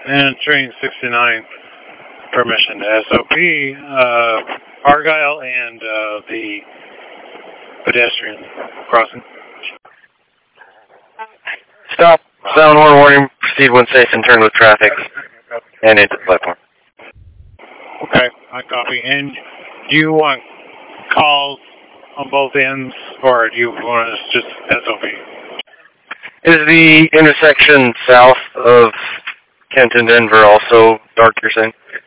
And train 69, permission to SOP, Argyle and the pedestrian crossing. Stop. Sound horn warning. Proceed when safe and turn with traffic. And into the platform. Okay, I copy. And do you want calls on both ends, or do you want us just SOP? Is the intersection south of Kent and Denver also dark, you're saying?